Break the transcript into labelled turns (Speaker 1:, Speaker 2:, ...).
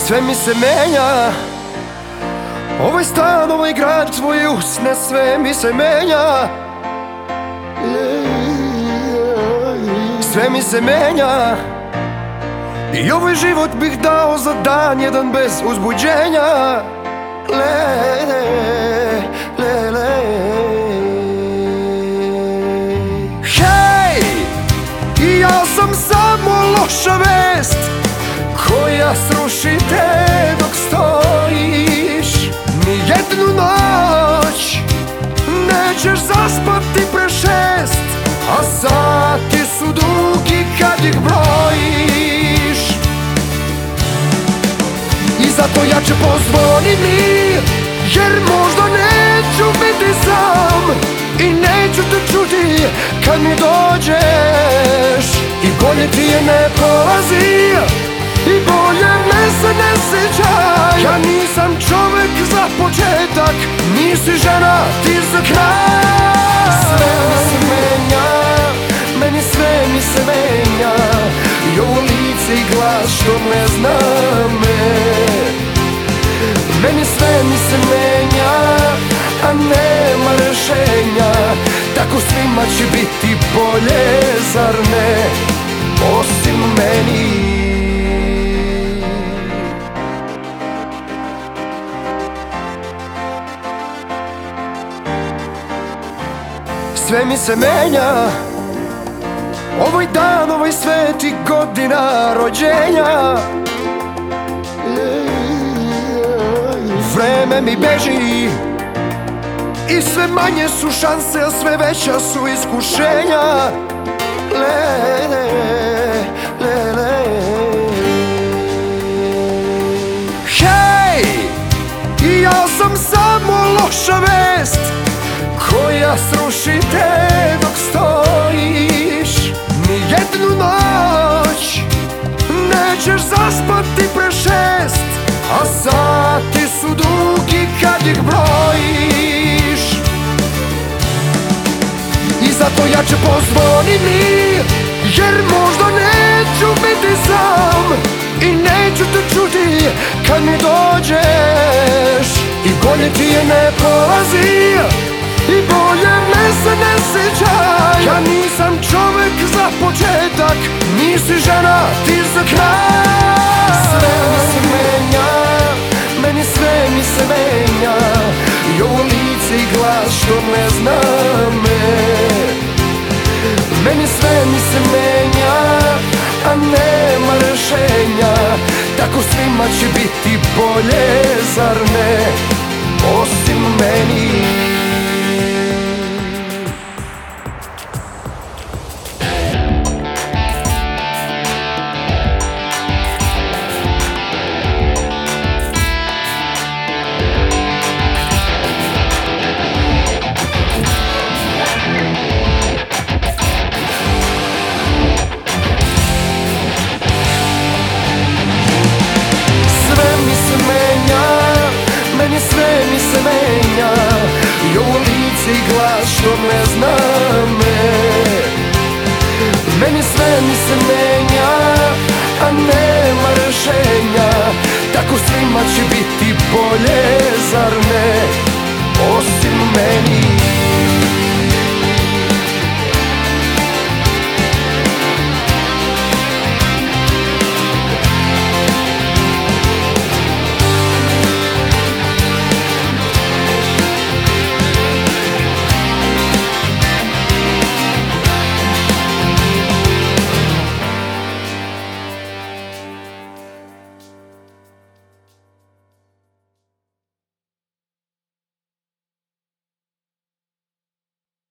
Speaker 1: Sve mi se menja, ovaj stan, ovaj grad, tvoje usne, sve mi se menja. Sve mi se menja i ovaj život bih dao za dan jedan bez uzbuđenja. Hej, i ja sam samo loša vest koja sruši te dok stojiš. Nijednu noć nećeš zaspati pre 6, a sati su dugi kad ih brojiš. I zato jače pozvoni mi, jer možda neću biti sam i neću te čuti kad mi dođeš. I bolje ti je ne prolazi, i bolje me se ne sjećaj. Ja nisam čovek za početak, nisi žena ti za kraj. Sve mi se menja, meni sve mi se menja, i ovo lice i glas što ne zna me. Meni sve mi se menja, a nema rešenja, tako svima će biti bolje, zar ne, osim meni. Sve mi se menja, ovaj dan, ovaj svet i godina rođenja. Vreme mi beži i sve manje su šanse, a sve veća su iskušenja. Hej, i ja sam samo loša vest koja sruši te dok stojiš. Nijednu noć nećeš zaspati pre 6, a sati su dugi kad ih brojiš. I zato jače pozvoni mi, jer možda neću biti sam i neću te čuti kad mi dođeš. I bolje ti je ne prolazi, i bolje me se ne sjećaj. Ja nisam čovek za početak, nisi žena ti za kraj. Sve mi se menja, meni sve mi se menja, i ovo lice i glas što ne zna me. Meni sve mi se menja, a nema rešenja, tako svima će biti bolje, zar ne, osim meni. Sve mi se menja, i ovo lice i glas što ne zna me. Meni sve mi se menja, a nema rešenja, tako svima će biti bolje, zar ne, osim meni.